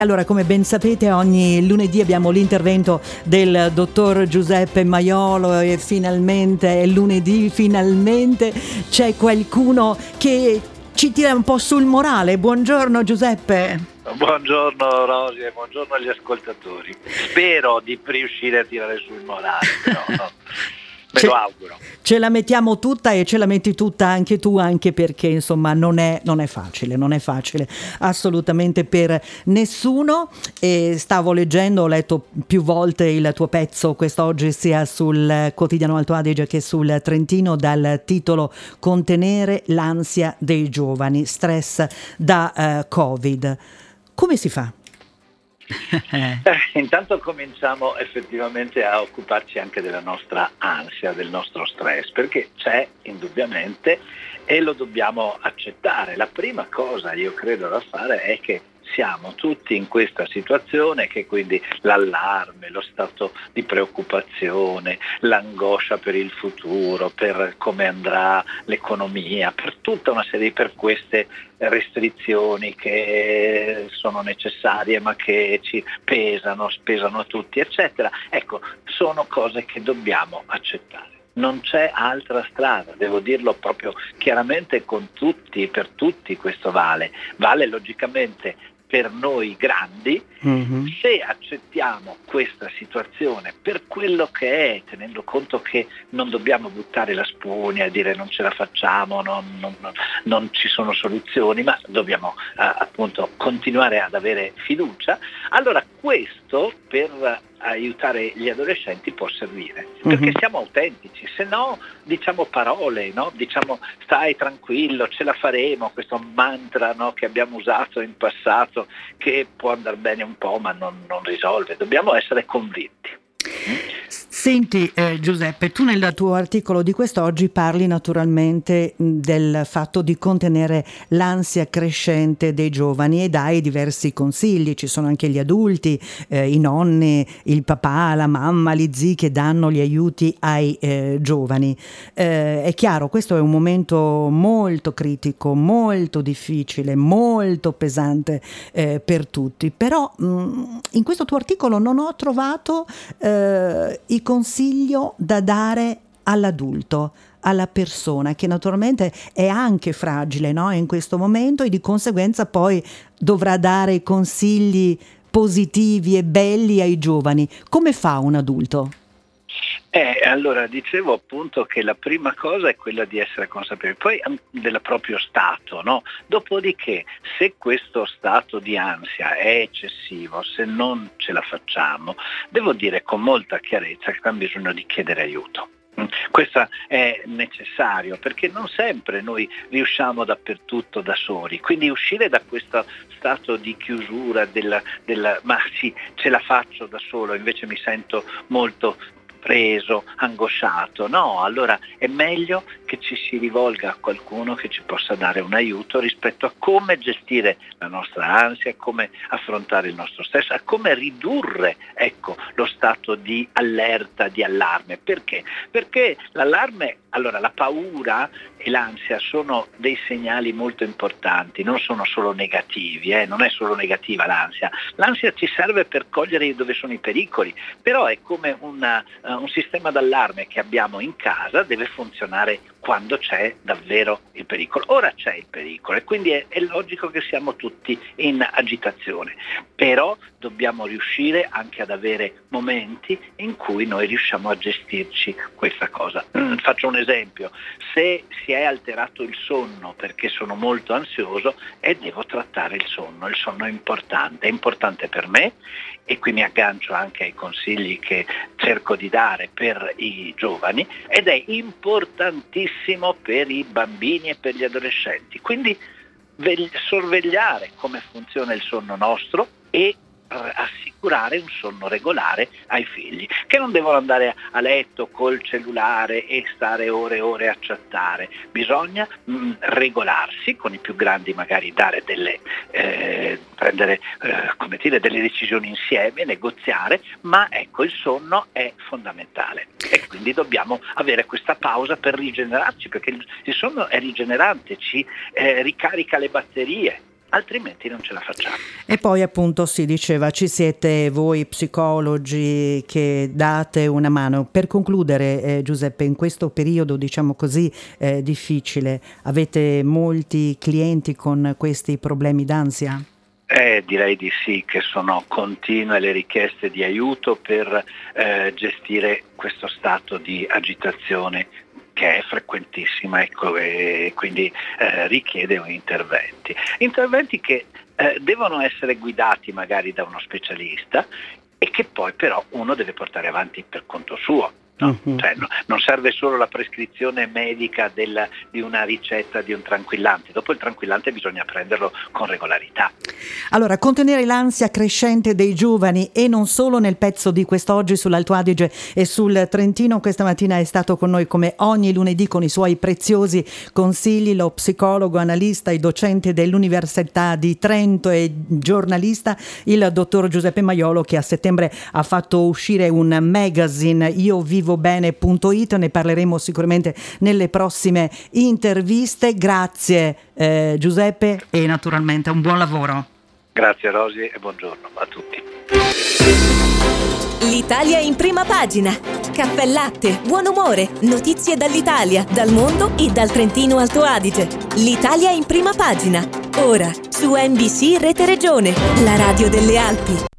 Allora, come ben sapete, ogni lunedì abbiamo l'intervento del dottor Giuseppe Maiolo e finalmente è lunedì, finalmente c'è qualcuno che ci tira un po' sul morale. Buongiorno Giuseppe. Buongiorno Rosy e buongiorno agli ascoltatori. Spero di riuscire a tirare sul morale, però me lo auguro. Ce la mettiamo tutta e ce la metti tutta anche tu, anche perché insomma non è facile assolutamente per nessuno. E stavo leggendo, ho letto più volte il tuo pezzo quest'oggi sia sul quotidiano Alto Adige che sul Trentino, dal titolo Contenere l'ansia dei giovani, stress da Covid. Come si fa? Intanto cominciamo effettivamente a occuparci anche della nostra ansia, del nostro stress, perché c'è indubbiamente e lo dobbiamo accettare. La prima cosa io credo da fare è che siamo tutti in questa situazione, che quindi l'allarme, lo stato di preoccupazione, l'angoscia per il futuro, per come andrà l'economia, per tutta una serie, per queste restrizioni che sono necessarie ma che ci pesano tutti, eccetera. Ecco, sono cose che dobbiamo accettare. Non c'è altra strada, devo dirlo proprio chiaramente con tutti, per tutti questo vale logicamente per noi grandi. Se accettiamo questa situazione per quello che è, tenendo conto che non dobbiamo buttare la spugna e dire non ce la facciamo, non ci sono soluzioni, ma dobbiamo appunto continuare ad avere fiducia, allora questo per aiutare gli adolescenti può servire, perché siamo autentici, se no diciamo parole, no? Diciamo stai tranquillo, ce la faremo, questo mantra, no, che abbiamo usato in passato, che può andare bene un po' ma non risolve, dobbiamo essere convinti. Senti Giuseppe, tu nel tuo articolo di quest'oggi parli naturalmente del fatto di contenere l'ansia crescente dei giovani e dai diversi consigli. Ci sono anche gli adulti, i nonni, il papà, la mamma, gli zii che danno gli aiuti ai giovani. È chiaro, questo è un momento molto critico, molto difficile, molto pesante per tutti, però in questo tuo articolo non ho trovato i consiglio da dare all'adulto, alla persona che naturalmente è anche fragile, no? In questo momento, e di conseguenza poi dovrà dare consigli positivi e belli ai giovani. Come fa un adulto? Allora dicevo appunto che la prima cosa è quella di essere consapevoli, poi del proprio stato, no? Dopodiché, se questo stato di ansia è eccessivo, se non ce la facciamo, devo dire con molta chiarezza che abbiamo bisogno di chiedere aiuto. Questo è necessario perché non sempre noi riusciamo dappertutto da soli, quindi uscire da questo stato di chiusura ma sì, ce la faccio da solo, invece mi sento molto preso, angosciato. No, allora è meglio che ci si rivolga a qualcuno che ci possa dare un aiuto rispetto a come gestire la nostra ansia, come affrontare il nostro stress, a come ridurre, ecco, lo stato di allerta, di allarme. Perché? Perché l'allarme, allora la paura e l'ansia sono dei segnali molto importanti, non sono solo negativi, non è solo negativa l'ansia. L'ansia ci serve per cogliere dove sono i pericoli, però è come un sistema d'allarme che abbiamo in casa, deve funzionare quando c'è davvero il pericolo. Ora c'è il pericolo e quindi è logico che siamo tutti in agitazione, però dobbiamo riuscire anche ad avere momenti in cui noi riusciamo a gestirci questa cosa. Faccio un esempio: se si è alterato il sonno perché sono molto ansioso e devo trattare il sonno è importante per me, e qui mi aggancio anche ai consigli che cerco di dare per i giovani, ed è importantissimo per i bambini e per gli adolescenti. Quindi sorvegliare come funziona il sonno nostro e assicurare un sonno regolare ai figli, che non devono andare a letto col cellulare e stare ore e ore a chattare. Bisogna regolarsi, con i più grandi magari dare prendere delle decisioni insieme, negoziare, ma ecco, il sonno è fondamentale e quindi dobbiamo avere questa pausa per rigenerarci, perché il sonno è rigenerante, ci ricarica le batterie. altrimenti non ce la facciamo. E poi appunto si diceva, ci siete voi psicologi che date una mano. Per concludere, Giuseppe, in questo periodo diciamo così difficile, avete molti clienti con questi problemi d'ansia? Direi di sì, che sono continue le richieste di aiuto per gestire questo stato di agitazione che è frequentissima, ecco, e quindi richiede interventi che devono essere guidati magari da uno specialista e che poi però uno deve portare avanti per conto suo. No? Cioè, non serve solo la prescrizione medica di una ricetta di un tranquillante, dopo il tranquillante bisogna prenderlo con regolarità. Allora, contenere l'ansia crescente dei giovani e non solo. Nel pezzo di quest'oggi sull'Alto Adige e sul Trentino questa mattina è stato con noi come ogni lunedì con i suoi preziosi consigli lo psicologo, analista e docente dell'Università di Trento e giornalista, il dottor Giuseppe Maiolo, che a settembre ha fatto uscire un magazine, iovivobene.it. Ne parleremo sicuramente nelle prossime interviste. Grazie Giuseppe e naturalmente un buon lavoro. Grazie Rosy e buongiorno a tutti. L'Italia in prima pagina. Caffè latte, buon umore, notizie dall'Italia, dal mondo e dal Trentino Alto Adige. L'Italia in prima pagina. Ora su NBC Rete Regione, la radio delle Alpi.